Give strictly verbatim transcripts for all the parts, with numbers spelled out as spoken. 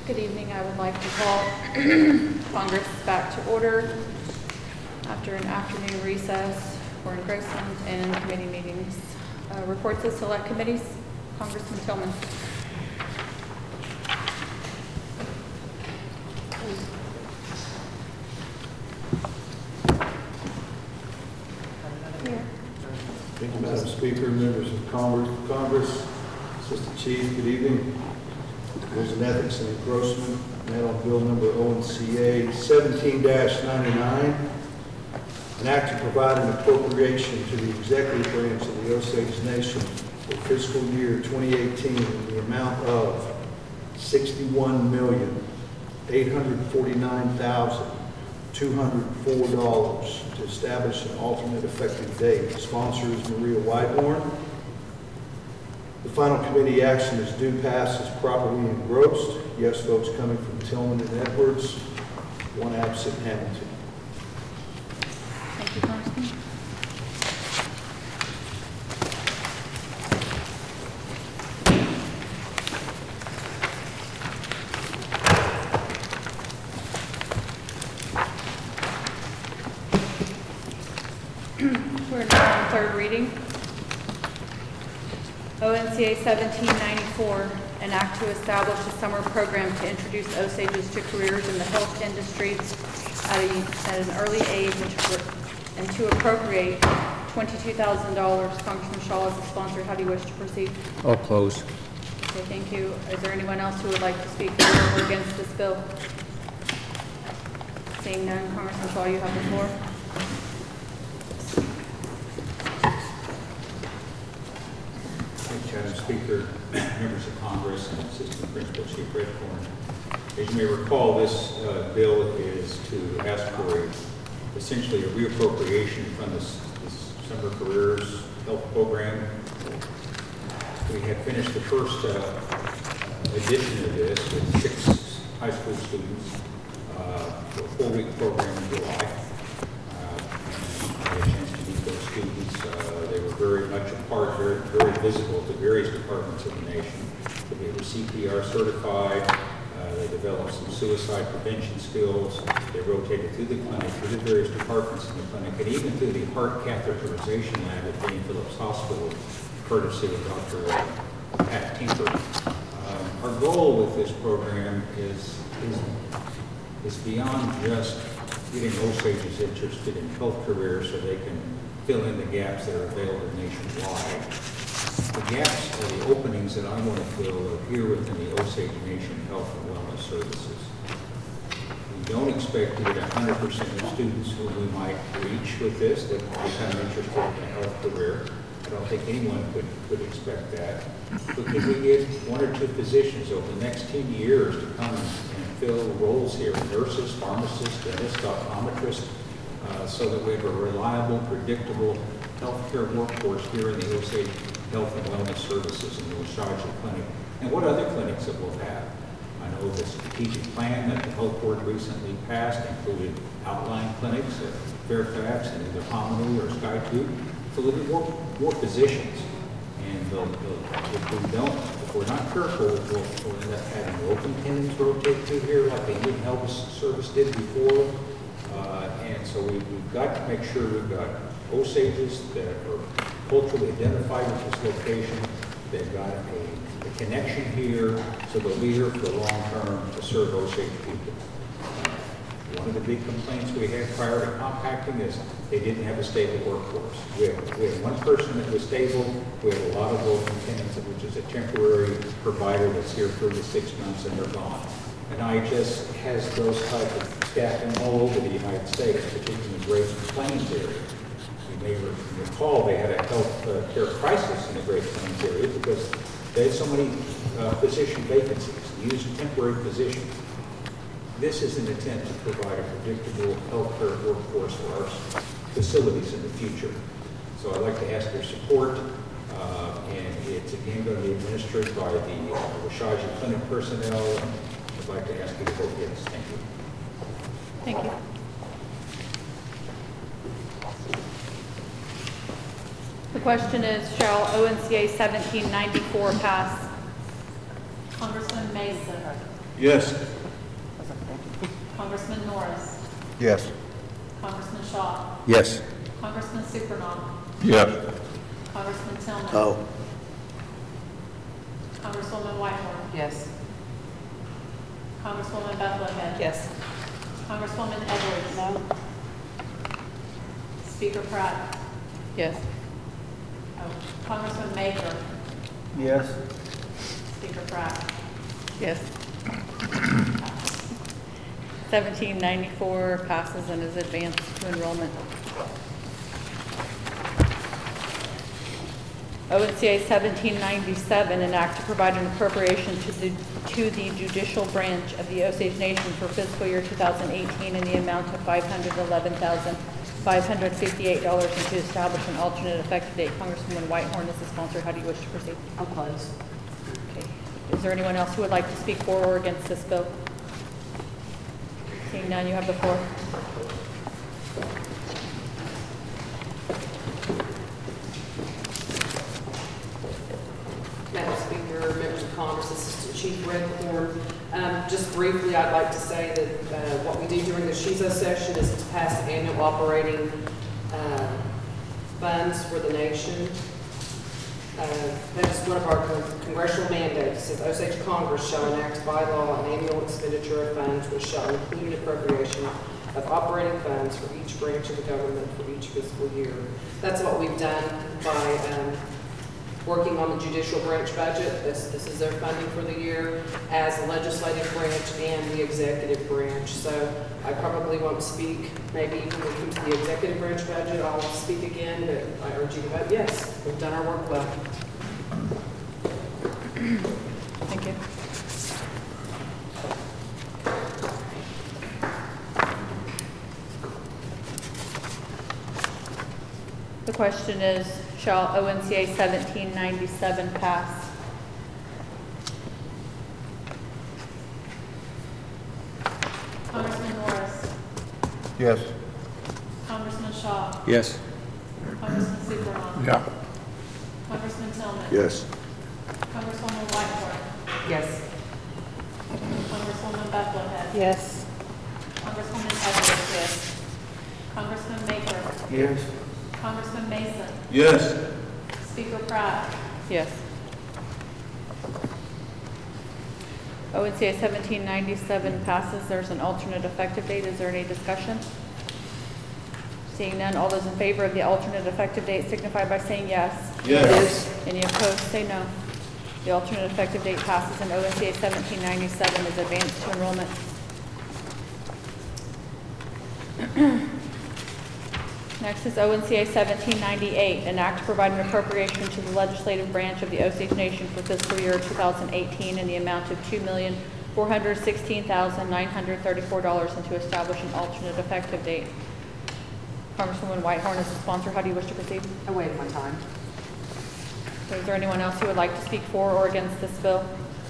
Good evening. I would like to call Congress back to order after an afternoon recess for engrossment and committee meetings. Uh, reports of select committees. Congressman Tillman. Thank you, Madam Speaker, members of Congress, Congress, Assistant Chief, good evening. Rules and Ethics and Engrossment, met on Bill number O N C A seventeen ninety-nine, an act to provide an appropriation to the executive branch of the Osage Nation for fiscal year twenty eighteen in the amount of sixty-one million, eight hundred forty-nine thousand, two hundred four dollars to establish an alternate effective date. The sponsor is Maria Whitehorn. The final committee action is due pass is properly engrossed. Yes votes coming from Tillman and Edwards. One absent, Hamilton. Thank you, Congressman. We're now on third reading. O N C A seventeen ninety-four, an act to establish a summer program to introduce Osages to careers in the health industry at, a, at an early age and to, and to appropriate twenty-two thousand dollars. Congressman Shaw is the sponsor. How do you wish to proceed? All closed. Okay, thank you. Is there anyone else who would like to speak for or against this bill? Seeing none, Congressman Shaw, you have the floor. Madam Speaker, members of Congress, and Assistant Principal Chief Redcorn. As you may recall, this uh, bill is to ask for a, essentially a reappropriation from this, this Summer Careers Health Program. We had finished the first uh, edition of this with six high school students uh, for a four-week program in July. Uh, I had a chance to meet those students. Uh, they were very much a part, very, very visible to various departments of the nation. They were C P R certified. Uh, they developed some suicide prevention skills. They rotated through the clinic, through the various departments in the clinic, and even through the heart catheterization lab at Dean Phillips Hospital, courtesy of Doctor Pat Tinker. Um, our goal with this program is, is, is beyond just getting Osages interested in health careers so they can fill in the gaps that are available nationwide. The gaps or the openings that I want to fill are here within the Osage Nation Health and Wellness Services. We don't expect to get one hundred percent of students who we might reach with this that become interested in a health career. I don't think anyone could, could expect that. But could we get one or two physicians over the next ten years to come and fill roles here, nurses, pharmacists, dentists, optometrists, uh, so that we have a reliable, predictable healthcare workforce here in the Osage Health and Wellness Services in the Osage Clinic, and what other clinics that we'll have. I know the strategic plan that the health board recently passed included outlying clinics at Fairfax and either Hominy or Skytube. So we'll get more, more physicians. And they'll, they'll, if we don't, if we're not careful, we'll, we'll end up having open tendons rotate through here like the Indian Health Service did before. Uh, and so we, we've got to make sure we've got Osages that are culturally identified with this location. They've got a, a connection here, so they'll be here for the long term to serve Osage people. Uh, one of the big complaints we had prior to compacting is they didn't have a stable workforce. We had, we had one person that was stable. We had a lot of local tenants, which is a temporary provider that's here for the six months and they're gone. And I H S has those type of staffing all over the United States, particularly in the Great Plains area. You may recall they had a health uh, care crisis in the Great Plains area because they had so many uh, physician vacancies, used temporary physicians. This is an attempt to provide a predictable healthcare workforce for our facilities in the future. So I'd like to ask your support, uh, and it's again going to be administered by the uh, Osage Clinic personnel. And I'd like to ask you to vote yes. Thank you. Thank you. The question is, shall O N C A seventeen ninety-four pass? Congressman Mason. Yes. Congressman Norris, Yes. Congressman Shaw, Yes. Congressman Supernaw, Yes. Congressman Tillman. Oh. Congresswoman Whitehorn. Yes. Congresswoman Bethlehead. Yes. Congresswoman Edwards. No. Speaker Pratt. Yes. Oh, Congressman Maker. Yes. Speaker Pratt. Yes. seventeen ninety-four passes and is advanced to enrollment. O N C A seventeen ninety-seven, an act to provide an appropriation to the, to the judicial branch of the Osage Nation for fiscal year two thousand eighteen in the amount of five hundred eleven thousand five hundred fifty-eight dollars and to establish an alternate effective date. Congresswoman Whitehorn is the sponsor. How do you wish to proceed? I'll close. Okay. Is there anyone else who would like to speak for or against this bill? Seeing none, you have the floor. Madam Speaker, members of Congress, Assistant Chief Redcorn. Um, just briefly, I'd like to say that uh, what we do during the SHIZO session is to pass annual operating uh, funds for the nation. Uh, that is one of our con- congressional mandates. It says Osage Congress shall enact by law an annual expenditure of funds which shall include an appropriation of operating funds for each branch of the government for each fiscal year. That's what we've done by um, working on the judicial branch budget. This, this is their funding for the year as the legislative branch and the executive branch. So I probably won't speak, maybe even when we come to the executive branch budget, I'll speak again, but I urge you to vote yes. We've done our work well. Thank you. The question is, shall O N C A seventeen ninety-seven pass? Congressman Norris, Yes. Congressman Shaw, Yes. Congressman Supernaw, Yeah. Congressman Tillman, Yes. Congresswoman Whitehorn, Yes. Congresswoman Bethlehead, Yes. Congresswoman Edwards, yes. Congressman Maker, Yes. Congressman Mason, Yes. Speaker Pratt. Yes. O N C A seventeen ninety-seven passes. There's an alternate effective date. Is there any discussion? Seeing none, all those in favor of the alternate effective date signify by saying yes. Yes. Any opposed, say no. The alternate effective date passes and O N C A seventeen ninety-seven is advanced to enrollment. Next is O N C A seventeen ninety-eight, an act to provide an appropriation to the legislative branch of the Osage Nation for fiscal year two thousand eighteen in the amount of two million four hundred sixteen thousand nine hundred thirty-four dollars and to establish an alternate effective date. Congresswoman Whitehorn is the sponsor. How do you wish to proceed? I waive my time. Is there anyone else who would like to speak for or against this bill?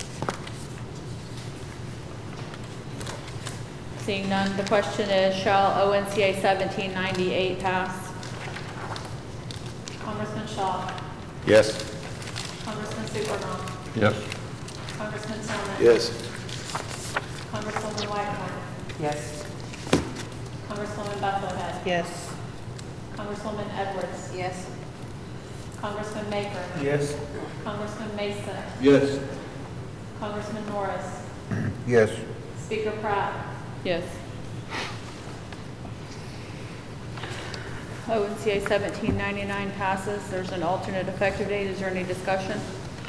Seeing none, the question is, shall O N C A seventeen ninety-eight pass? Congressman Shaw, Yes. Congressman Supernaw, Yes. Congressman Tillman. Yes. Congresswoman Whitehorn, Yes. Congresswoman Bethlehead, Yes. Congresswoman Edwards, Yes. Congressman Maker, Yes. Congressman Mason, Yes. Congressman Norris, Yes. Speaker Pratt. Yes. O N C A seventeen ninety-nine passes. There's an alternate effective date. Is there any discussion?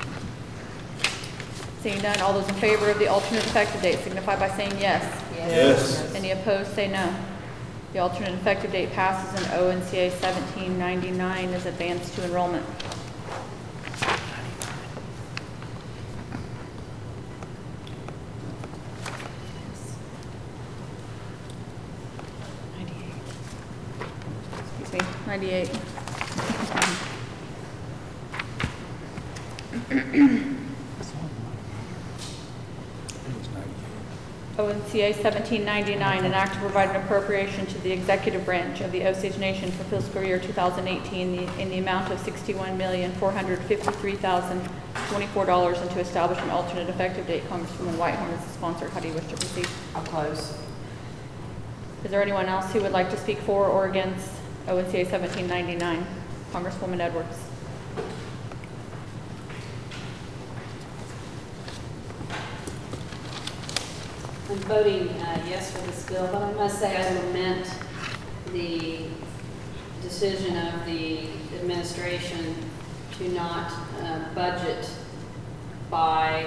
Seeing none, all those in favor of the alternate effective date signify by saying yes. Yes. Any opposed, say no. The alternate effective date passes and O N C A seventeen ninety-nine is advanced to enrollment. Excuse me, ninety-eight. O N C A seventeen ninety-nine, an act to provide an appropriation to the executive branch of the Osage Nation for fiscal year two thousand eighteen the- in the amount of sixty-one million, four hundred fifty-three thousand, twenty-four dollars and to establish an alternate effective date. Congresswoman Whitehorn is the sponsor. How do you wish to proceed? I'll close. Is there anyone else who would like to speak for or against O N C A seventeen ninety-nine? Congresswoman Edwards. I'm voting uh, yes for this bill, but I must say I lament the decision of the administration to not uh, budget by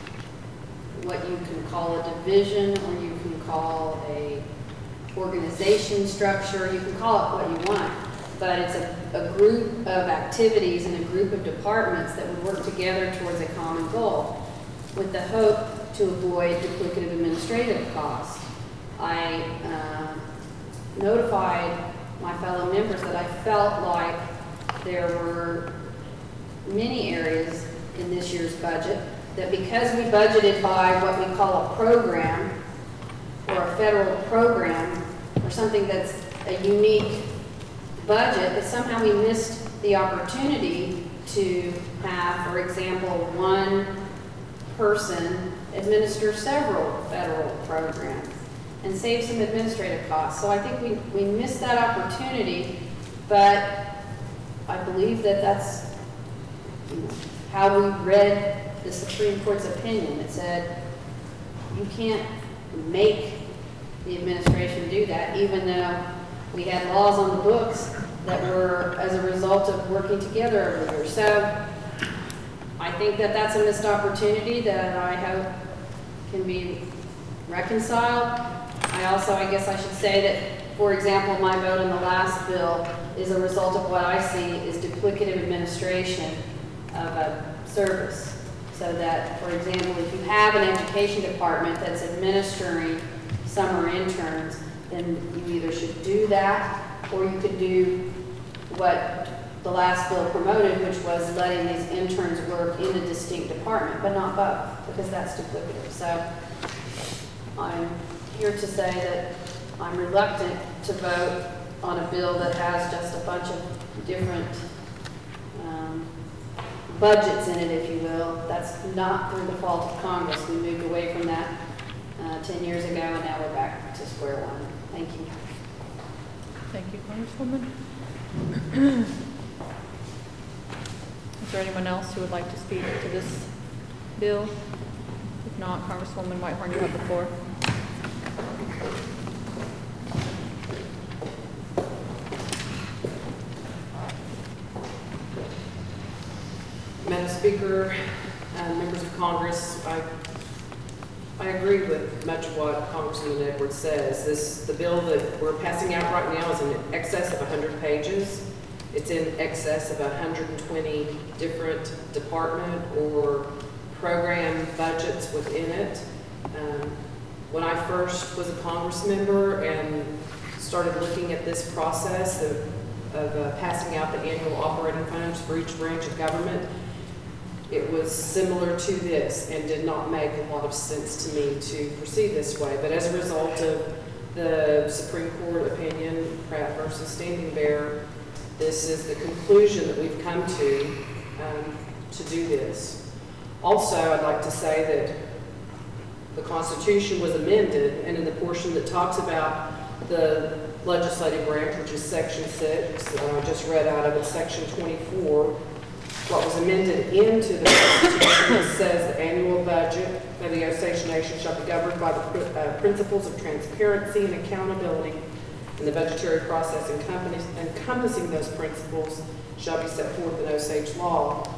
what you can call a division, or you can call a organization structure, you can call it what you want, but it's a, a group of activities and a group of departments that would work together towards a common goal with the hope to avoid duplicative administrative costs. I uh, notified my fellow members that I felt like there were many areas in this year's budget that because we budgeted by what we call a program or a federal program or something that's a unique budget, that somehow we missed the opportunity to have, for example, one person administer several federal programs and save some administrative costs. So I think we, we missed that opportunity, but I believe that that's you know, how we read the Supreme Court's opinion. It said you can't make the administration do that, even though we had laws on the books that were as a result of working together over the years. So I think that that's a missed opportunity that I hope can be reconciled. I also, I guess I should say that, for example, my vote on the last bill is a result of what I see is duplicative administration of a service. So that, for example, if you have an education department that's administering summer interns, then you either should do that or you could do what the last bill promoted, which was letting these interns work in a distinct department, but not both, because that's duplicative. So I'm here to say that I'm reluctant to vote on a bill that has just a bunch of different um, budgets in it, if you will. That's not through the fault of Congress. We moved away from that uh, ten years ago, and now we're back to square one. Thank you. Thank you, Congresswoman. Is there anyone else who would like to speak to this bill? If not, Congresswoman Whitehorn, you have the floor. Madam Speaker, uh, members of Congress, I, I agree with much of what Congressman Edwards says. This, the bill that we're passing out right now is in excess of one hundred pages. It's in excess of one hundred twenty different department or program budgets within it. Um, when I first was a Congress member and started looking at this process of, of uh, passing out the annual operating funds for each branch of government, it was similar to this and did not make a lot of sense to me to proceed this way. But as a result of the Supreme Court opinion, Pratt versus Standing Bear, this is the conclusion that we've come to um, to do this. Also, I'd like to say that the Constitution was amended, and in the portion that talks about the legislative branch, which is Section six, uh, I just read out of it, Section twenty-four, what was amended into the Constitution says the annual budget of the Osage Nation shall be governed by the uh, principles of transparency and accountability, and the budgetary process encompassing those principles shall be set forth in Osage law.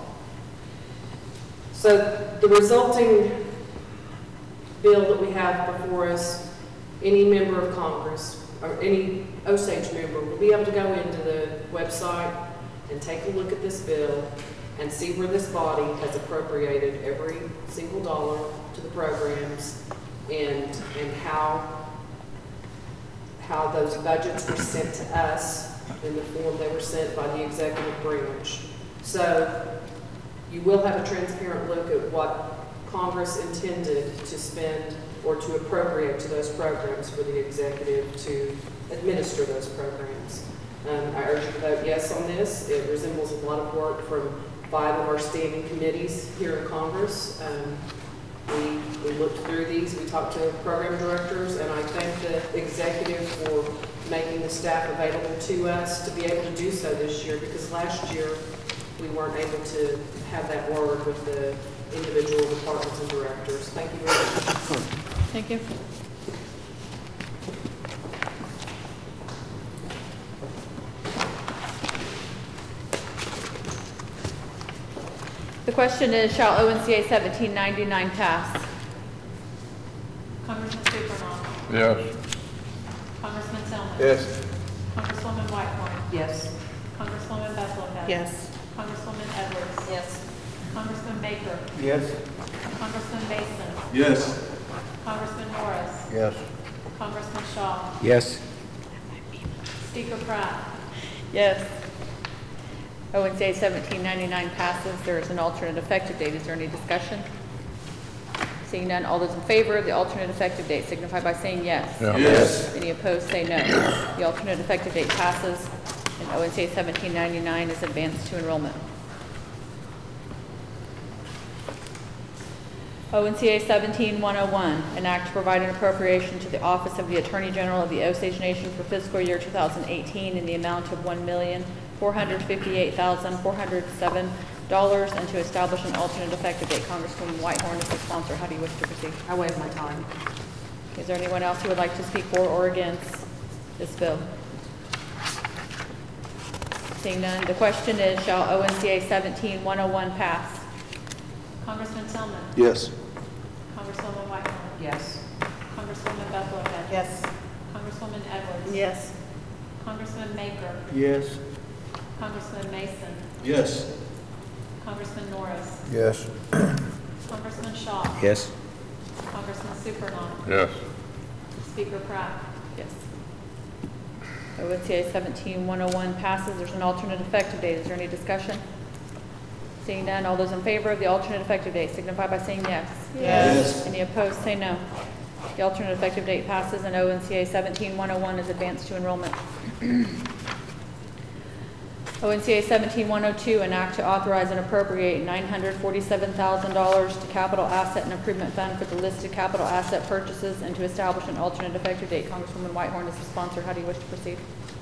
So the resulting bill that we have before us, any member of Congress or any Osage member will be able to go into the website and take a look at this bill and see where this body has appropriated every single dollar to the programs and, and how, how those budgets were sent to us in the form they were sent by the executive branch. So you will have a transparent look at what Congress intended to spend or to appropriate to those programs for the executive to administer those programs. Um, I urge you to vote yes on this. It resembles a lot of work from five of our standing committees here in Congress. Um, we, we looked through these, we talked to program directors, and I thank the executive for making the staff available to us to be able to do so this year, because last year we weren't able to have that word with the individual departments and directors. Thank you very much. Thank you. The question is, shall O N C A seventeen ninety-nine pass? Congressman Supernaw. Yes. Congressman Tillman. Yes. Congresswoman Whitehorn. Yes. Congresswoman Bethlehem. Yes. Congresswoman Edwards. Yes. Congressman Baker. Yes. Congressman Mason. Yes. Congressman Norris. Yes. Congressman Shaw. Yes. Speaker Pratt. Yes. O N C A seventeen ninety-nine passes. There is an alternate effective date. Is there any discussion? Seeing none, all those in favor of the alternate effective date signify by saying yes. Yeah. Yes. Any opposed, say no. The alternate effective date passes, and O N C A seventeen ninety-nine is advanced to enrollment. O N C A seventeen one oh one, an act to provide an appropriation to the Office of the Attorney General of the Osage Nation for fiscal year two thousand eighteen in the amount of one million four hundred fifty-eight thousand four hundred seven dollars and to establish an alternate effective date. Congresswoman Whitehorn is the sponsor. How do you wish to proceed? I waive my time. Is there anyone else who would like to speak for or against this bill? Seeing none, the question is, shall O N C A seventeen one oh one pass? Congressman Tillman. Yes. Congresswoman Whitehorn. Yes. Congresswoman Bethlehem. Yes. Congresswoman Edwards. Yes. Congressman Baker. Yes. Congressman Mason. Yes. Congressman Norris. Yes. Congressman Shaw. Yes. Congressman Supernaw. Yes. Speaker Pratt. Yes. O N C A seventeen one oh one passes. There's an alternate effective date. Is there any discussion? Seeing none, all those in favor of the alternate effective date signify by saying yes. Yes. Any opposed, say no. The alternate effective date passes, and O N C A seventeen one oh one is advanced to enrollment. O N C A seventeen one oh two, an act to authorize and appropriate nine hundred forty-seven thousand dollars to Capital Asset and Improvement Fund for the listed capital asset purchases and to establish an alternate effective date. Congresswoman Whitehorn is the sponsor. How do you wish to proceed?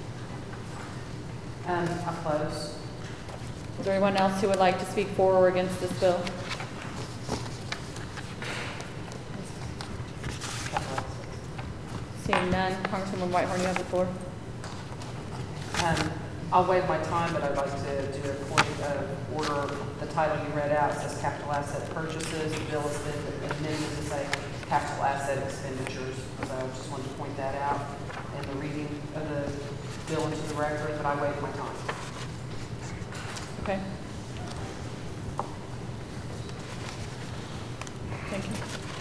Um, oppose. Is there anyone else who would like to speak for or against this bill? Seeing none, Congresswoman Whitehorn, you have the floor. Um, I'll waive my time, but I'd like to do a point of order. The title you read out says capital asset purchases. The bill has been amended to say capital asset expenditures. So I just wanted to point that out in the reading of the bill into the record, but I waive my time. Okay. Thank you.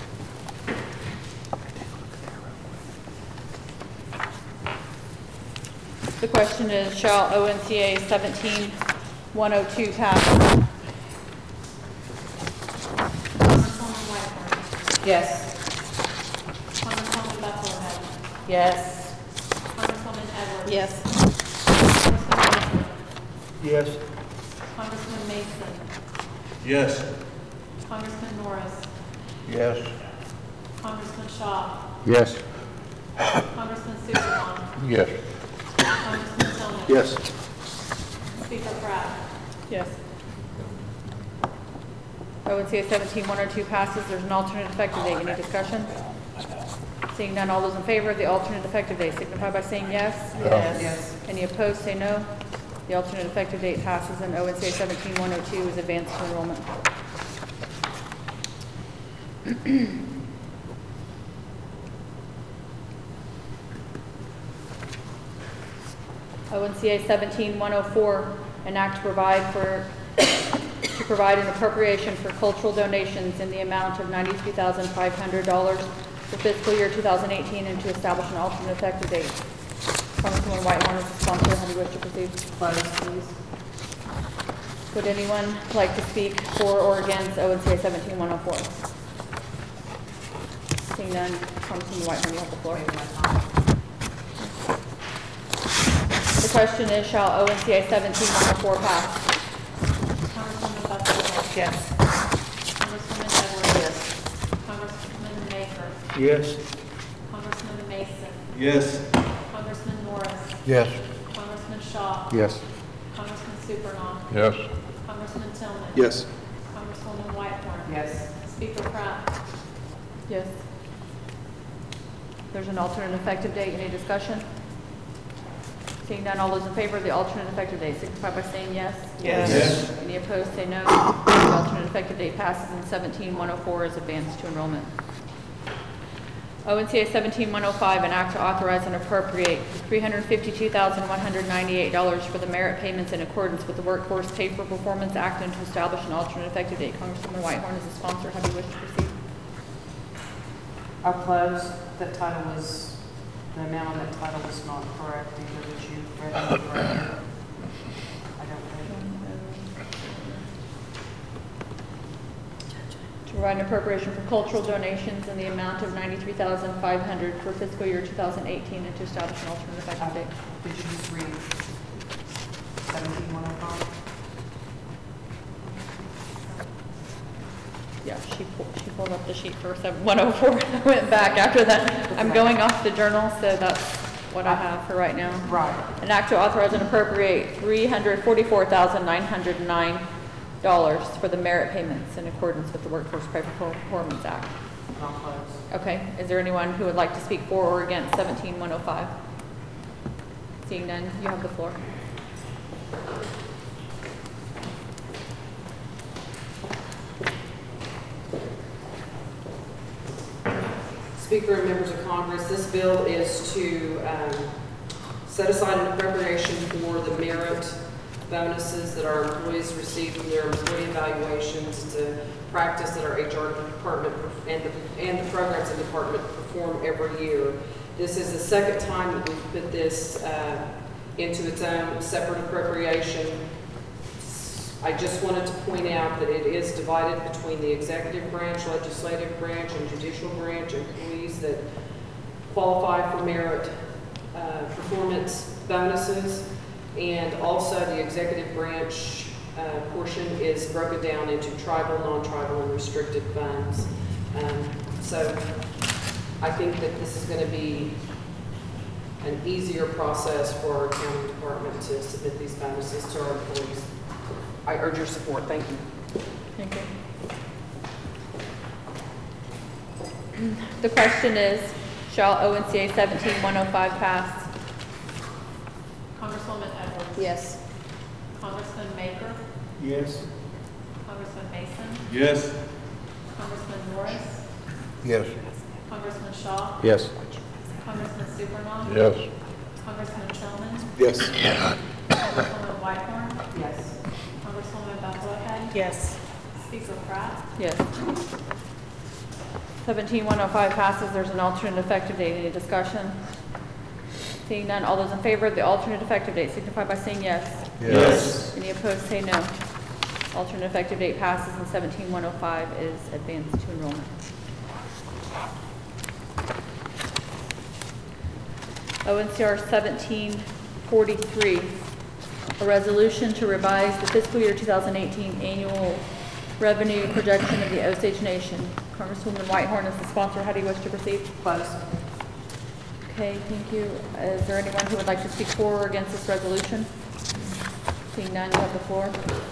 The question is, shall O N C A seventeen one oh two pass? Congresswoman Whitehorn. Yes. Congresswoman Bethlehem. Yes. Congresswoman Edwards. Yes. Congressman Baker. Yes. Congressman Mason. Yes. Congressman Norris. Yes. Congressman Shaw. Yes. Congressman Supernaw. Yes. Congressman Tillman. Yes. Speaker Pratt. Yes. O N C A seventeen one oh two passes. There's an alternate effective date. Any discussion? Seeing none, all those in favor of the alternate effective date signify by saying yes. Yes. Yes. Any opposed, say no. The alternate effective date passes, and O N C A seventeen one oh two is advanced to enrollment. O N C A seventeen one oh four, an act to provide for, to provide an appropriation for cultural donations in the amount of ninety-three thousand five hundred dollars for fiscal year two thousand eighteen and to establish an alternate effective date. Congresswoman Whitehorn is the sponsor. How do you wish to proceed? Close, please. Would anyone like to speak for or against O N C A seventeen one oh four? Seeing none, Congresswoman Whitehorn, you have the floor. Waive my time. The question is, shall O N C A seventeen one oh four pass? Congresswoman Buckles? Yes. Congresswoman Edwards? Yes. Congresswoman Baker? Yes. Congressman Mason? Yes. Congressman Norris? Yes. Congressman Shaw? Yes. Congressman Supernaw? Yes. Congressman Tillman? Yes. Congresswoman Whitehorn? Yes. Speaker Pratt? Yes. There's an alternate effective date. Any discussion? Seeing none, all those in favor of the alternate effective date signify by saying yes. Yes. Yes. Any opposed, say no. The alternate effective date passes and seventeen one oh four is advanced to enrollment. O N C A seventeen one oh five, an act to authorize and appropriate three hundred fifty-two thousand one hundred ninety-eight dollars for the merit payments in accordance with the Workforce Pay for Performance Act and to establish an alternate effective date. Congresswoman Whitehorn is the sponsor. How do you wish to proceed? I'll close. That title was, the amount on that title was not correct either, that you read it correctly. I don't think. To provide an appropriation for cultural donations in the amount of ninety-three thousand five hundred dollars for fiscal year two thousand eighteen and to establish an alternate effective date. Did you just read seventeen one oh five? Yeah, she pulled, she pulled up the sheet for one oh four. I went back after that. I'm going off the journal, so that's what I have for right now. Right. An act to authorize and appropriate three hundred forty-four thousand nine hundred nine dollars for the merit payments in accordance with the Workforce Pay for Performance Act. I'll close. Okay, is there anyone who would like to speak for or against seventeen one oh five? Seeing none, you have the floor. Speaker and members of Congress, this bill is to um, set aside an appropriation for the merit bonuses that our employees receive from their employee evaluations. It's a practice that our H R department and the, and the programs and department perform every year. This is the second time that we've put this uh, into its own separate appropriation. I just wanted to point out that it is divided between the executive branch, legislative branch, and judicial branch employees that qualify for merit uh, performance bonuses. And also the executive branch uh, portion is broken down into tribal, non-tribal, and restricted funds. Um, so I think that this is going to be an easier process for our accounting department to submit these bonuses to our employees. I urge your support. Thank you. Thank you. The question is, shall O N C A seventeen one oh five pass? Congresswoman Edwards? Yes. Congressman Baker? Yes. Congressman Mason? Yes. Congressman Norris? Yes. Congressman Shaw? Yes. Congressman Supernaw? Yes. Congressman Tillman? Yes. Congresswoman Whitehorn? Yes. Congresswoman Bucklehead? Yes. Speaker Pratt? Yes. seventeen one oh five passes. There's an alternate effective date. Any discussion? Seeing none, all those in favor of the alternate effective date signify by saying yes. Yes. Any opposed, say no. Alternate effective date passes and seventeen one oh five is advanced to enrollment. O N C R seventeen forty-three, a resolution to revise the fiscal year two thousand eighteen annual revenue projection of the Osage Nation. Congresswoman Whitehorn is the sponsor. How do you wish to proceed? Close. Okay, thank you. Is there anyone who would like to speak for or against this resolution? Seeing none, you have the floor.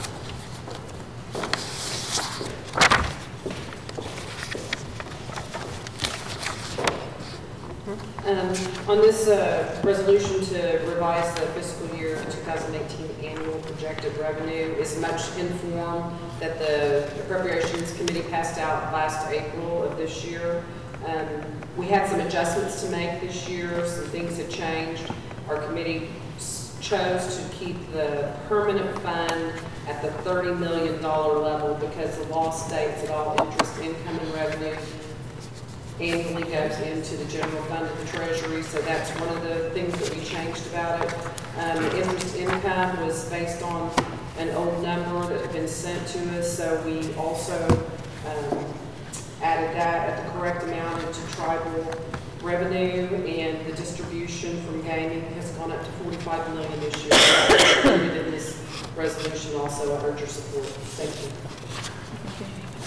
Um, on this uh, resolution to revise the fiscal year two thousand eighteen annual projected revenue is much in form that the Appropriations Committee passed out last April of this year. Um, we had some adjustments to make this year. Some things had changed. Our committee chose to keep the permanent fund at the thirty million dollars level because the law states that all interest, income, and revenue annually goes into the general fund of the Treasury, so that's one of the things that we changed about it. Um, interest income was based on an old number that had been sent to us, so we also um, added that at the correct amount into tribal revenue, and the distribution from gaming has gone up to forty-five million dollars this year. Included in this resolution also, I urge your support. Thank you.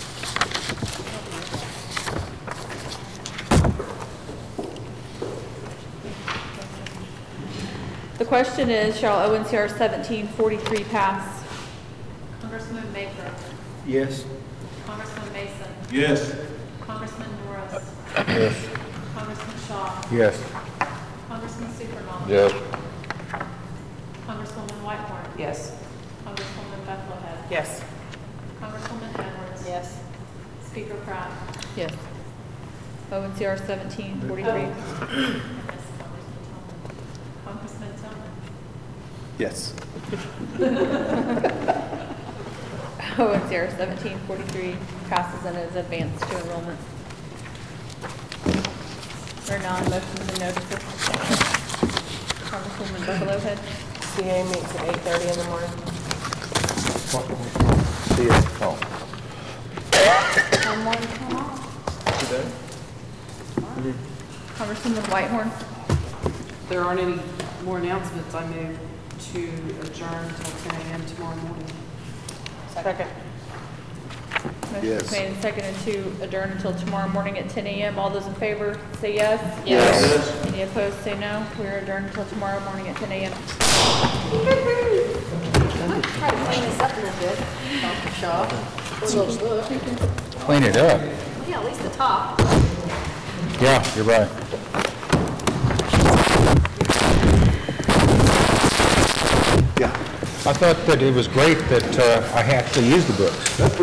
The question is, shall O N C R seventeen forty-three pass? Congresswoman Baker. Yes. Congressman Mason. Yes. Congressman Norris. Yes. Congressman Shaw. Yes. Congressman Supernaw. Yes. Congresswoman Whitehorn. Yes. Congresswoman Bethlehead. Yes. Congresswoman Edwards. Yes. Speaker Pratt. Yes. O N C R seventeen forty-three. Yes, Congressman Tillman. Congressman Tillman. Yes. O N C R seventeen forty-three passes and is advanced to enrollment. There are non-motions and notices. Congresswoman Buffalohead. C A meets at eight thirty in the morning. See you. Oh. One more to come off. Congresswoman Whitehorn. There aren't any more announcements. I move to adjourn until ten a.m. tomorrow morning. Second. Motion Yes. made and seconded to adjourn until tomorrow morning at ten a m All those in favor, say yes. Yes. Any opposed, say no. We're adjourned until tomorrow morning at ten a m Try to clean this up a little bit, Doctor Shaw. Clean it up. Well, yeah, at least the top. Yeah, you're right. Yeah. I thought that it was great that uh, I had to use the books.